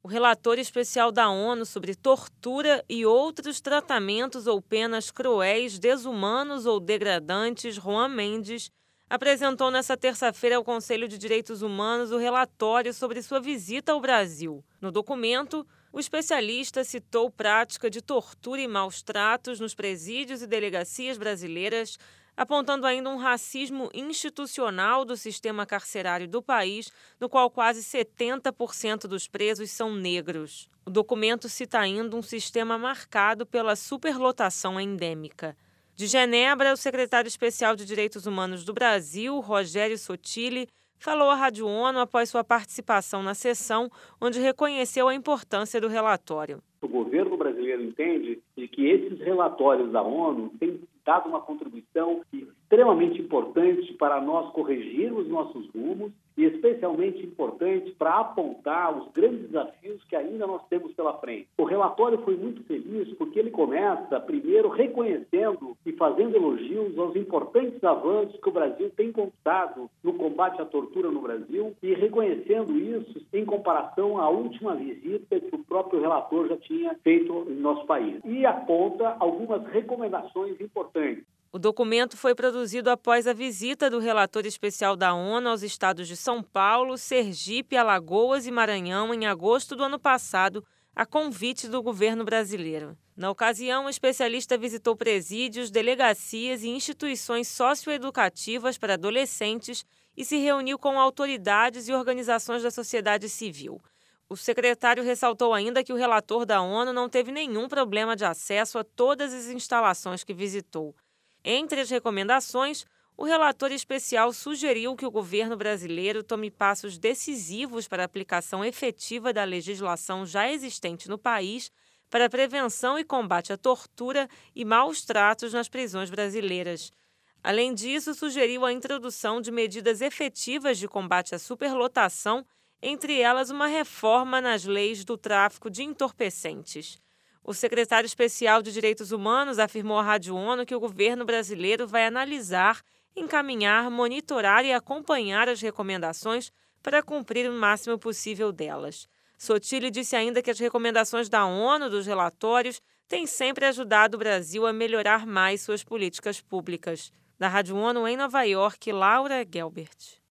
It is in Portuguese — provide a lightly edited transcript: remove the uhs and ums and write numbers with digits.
O relator especial da ONU sobre tortura e outros tratamentos ou penas cruéis, desumanos ou degradantes, Juan Mendes, apresentou nesta terça-feira ao Conselho de Direitos Humanos o relatório sobre sua visita ao Brasil. No documento, o especialista citou prática de tortura e maus-tratos nos presídios e delegacias brasileiras, apontando ainda um racismo institucional do sistema carcerário do país, no qual quase 70% dos presos são negros. O documento cita ainda um sistema marcado pela superlotação endêmica. De Genebra, o secretário especial de Direitos Humanos do Brasil, Rogério Sotile, falou à Rádio ONU após sua participação na sessão, onde reconheceu a importância do relatório. O governo brasileiro entende de que esses relatórios da ONU têm dado uma contribuição extremamente importante para nós corrigirmos nossos rumos e especialmente importante para apontar os grandes desafios que ainda nós temos pela frente. O relatório foi muito feliz porque ele começa, primeiro, reconhecendo e fazendo elogios aos importantes avanços que o Brasil tem conquistado no combate à tortura no Brasil e reconhecendo isso em comparação à última visita que o próprio relator já tinha feito em nosso país. E aponta algumas recomendações importantes. O documento foi produzido após a visita do relator especial da ONU aos estados de São Paulo, Sergipe, Alagoas e Maranhão em agosto do ano passado, a convite do governo brasileiro. Na ocasião, o especialista visitou presídios, delegacias e instituições socioeducativas para adolescentes e se reuniu com autoridades e organizações da sociedade civil. O secretário ressaltou ainda que o relator da ONU não teve nenhum problema de acesso a todas as instalações que visitou. Entre as recomendações, o relator especial sugeriu que o governo brasileiro tome passos decisivos para a aplicação efetiva da legislação já existente no país para a prevenção e combate à tortura e maus-tratos nas prisões brasileiras. Além disso, sugeriu a introdução de medidas efetivas de combate à superlotação, entre elas uma reforma nas leis do tráfico de entorpecentes. O secretário especial de Direitos Humanos afirmou à Rádio ONU que o governo brasileiro vai analisar, encaminhar, monitorar e acompanhar as recomendações para cumprir o máximo possível delas. Sotile disse ainda que as recomendações da ONU dos relatórios têm sempre ajudado o Brasil a melhorar mais suas políticas públicas. Da Rádio ONU em Nova York, Laura Gelbert.